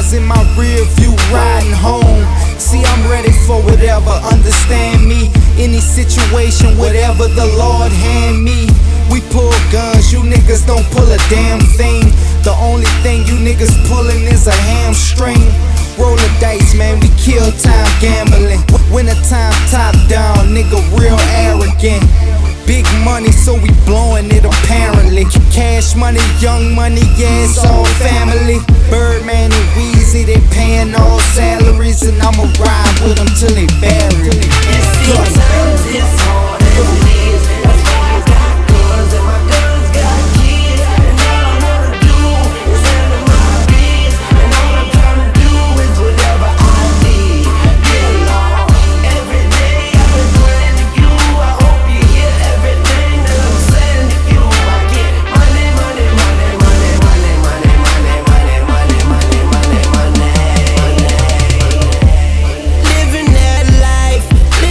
eyes in my rear view, riding home. See, I'm ready for whatever, understand me. Any situation, whatever the Lord hand me. We pull guns, you niggas don't pull a damn thing. The only thing you niggas pulling is a hamstring. Roll the dice, man, we kill time gambling. Winter time, top down, nigga real arrogant. Big money, so we blowing it apparently. Cash money, young money, yeah, it's all family. Birdman and Weezy, they paying all salaries, and I'ma ride with them till they bury me. Sometimes it's hard as it is. That's why I got guns and my guns got kids. And all I wanna do is handle my biz. And all I'm trying to do is whatever I need. Get along. Every day I've been praying to you. I hope you hear everything that I'm saying to you. I get money, money, money, money, money, money, money, money, money, money, money, money. Living that life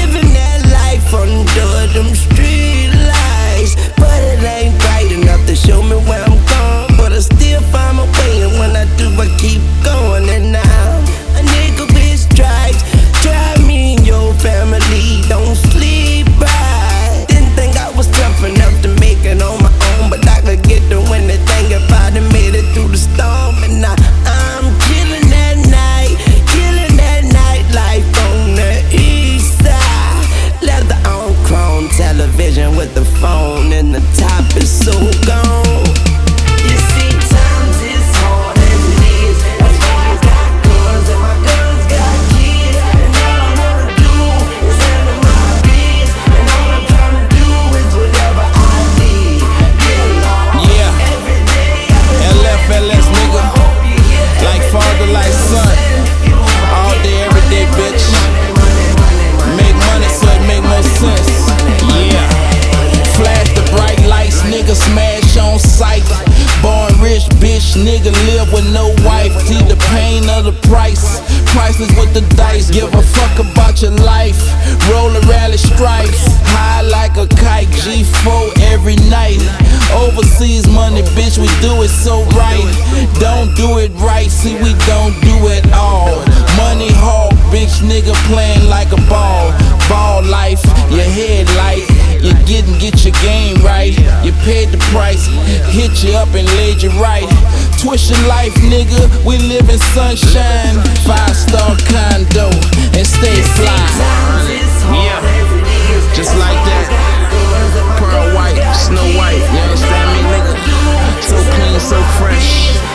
under them street lights, but it ain't bright enough to show me where I'm going. But I still find my way, and when I do, I keep going. And now a nigga with stripes, try me and your family, don't sleep right. Didn't think I was tough enough to make it on my own, but I could get through anything if I'd have made it through the storm. And now I'm killing that night life on the east side. Leather on chrome television with the phone, and the top is so gone. You see, times is hard as it is. That's why I got guns and my guns got kids. And all I wanna do is handle my biz. And all I'm trying to do is whatever I need. Get along. Yeah. Every day LFLS, nigga. Like father, like son. All day, every day, bitch. Make money so it make more sense. Yeah. Flash the bright lights, nigga, smash on sight. Born rich, bitch, nigga, live with no wife. See the pain of the price. Priceless with the dice. Give a fuck about your life. Roll a rally stripes. High like a kite. G4 every night. Overseas money, bitch, we do it so right. Don't do it right, see, we don't do it all. Money hog, bitch, nigga playing like a ball. Ball life, your head light. You get your game right. You paid the price, hit you up and laid you right. Twist your life, nigga, we live in sunshine. 5-star condo and stay fly. Yeah, just like that. Pearl white, Snow White, you understand me, nigga? So clean, so fresh.